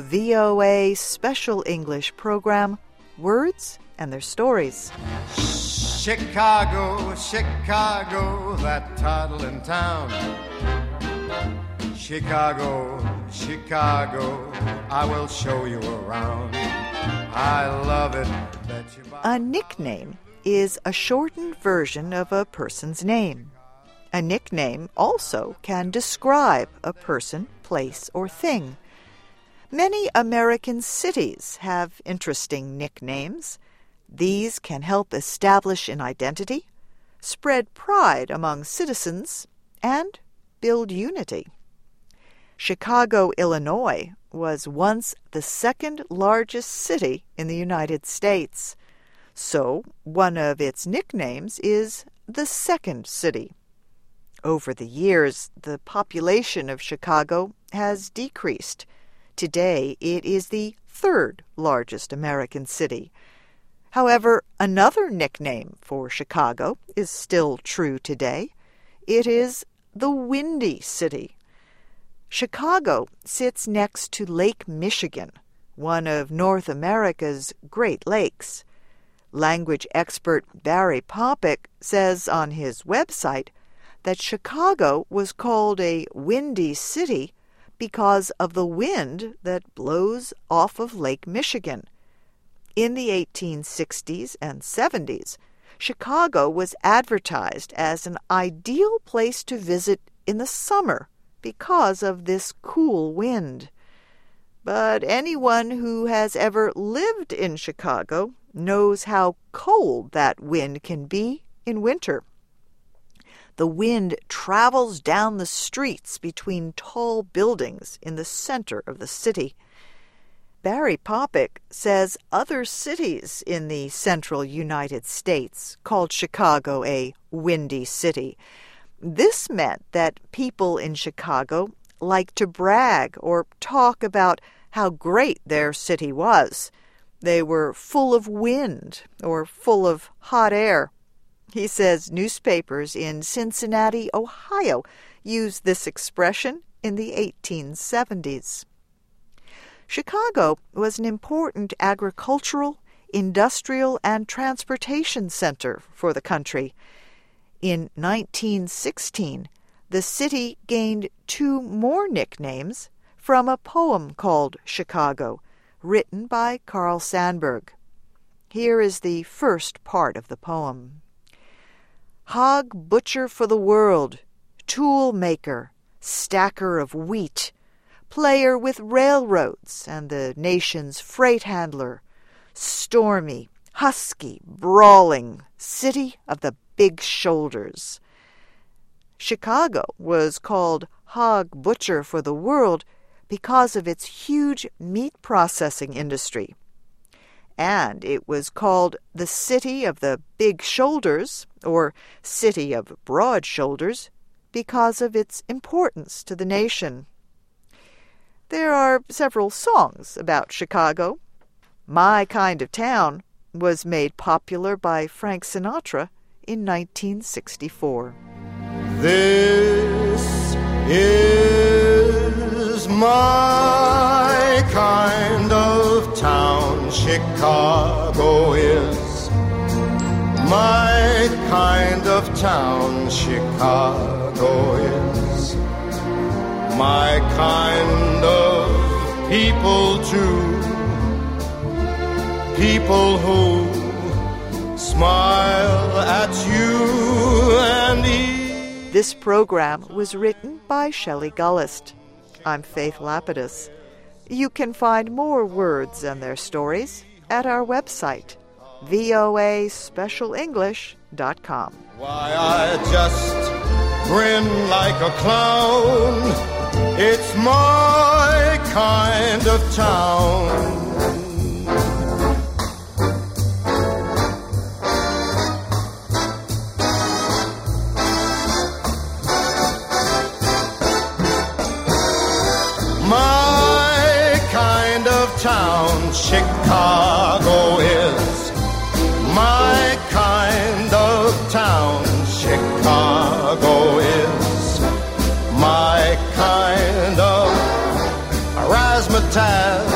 VOA Special English program, Words and Their Stories. Chicago, Chicago, that toddling town. Chicago, Chicago, I will show you around. I love it. A nickname is a shortened version of a person's name. A nickname also can describe a person, place, or thing. Many American cities have interesting nicknames. These can help establish an identity, spread pride among citizens, and build unity. Chicago, Illinois, was once the second largest city in the United States. So, one of its nicknames is the Second City. Over the years, the population of Chicago has decreased. Today, it is the third largest American city. However, another nickname for Chicago is still true today. It is the Windy City. Chicago sits next to Lake Michigan, one of North America's Great Lakes. Language expert Barry Popick says on his website that Chicago was called a windy city because of the wind that blows off of Lake Michigan. In the 1860s and 70s, Chicago was advertised as an ideal place to visit in the summer because of this cool wind. But anyone who has ever lived in Chicago knows how cold that wind can be in winter. The wind travels down the streets between tall buildings in the center of the city. Barry Popick says other cities in the central United States called Chicago a windy city. This meant that people in Chicago liked to brag or talk about how great their city was. They were full of wind or full of hot air. He says newspapers in Cincinnati, Ohio, used this expression in the 1870s. Chicago was an important agricultural, industrial, and transportation center for the country. In 1916, the city gained 2 more nicknames from a poem called Chicago, written by Carl Sandburg. Here is the first part of the poem. Hog butcher for the world, tool maker, stacker of wheat, player with railroads and the nation's freight handler, stormy, husky, brawling, city of the big shoulders. Chicago was called hog butcher for the world because of its huge meat processing industry. And it was called the city of the big shoulders, or city of broad shoulders, because of its importance to the nation. There are several songs about Chicago. My Kind of Town was made popular by Frank Sinatra in 1964. This is my kind of town, Chicago is. My kind of town, Chicago is. My kind of people too. People who smile at you and eat. This program was written by Shelley Gullist. I'm Faith Lapidus. You can find more words and their stories at our website, voaspecialenglish.com. Why, I just grin like a clown. It's my kind of town. Town, Chicago is my kind of town. Chicago is my kind of razzmatazz.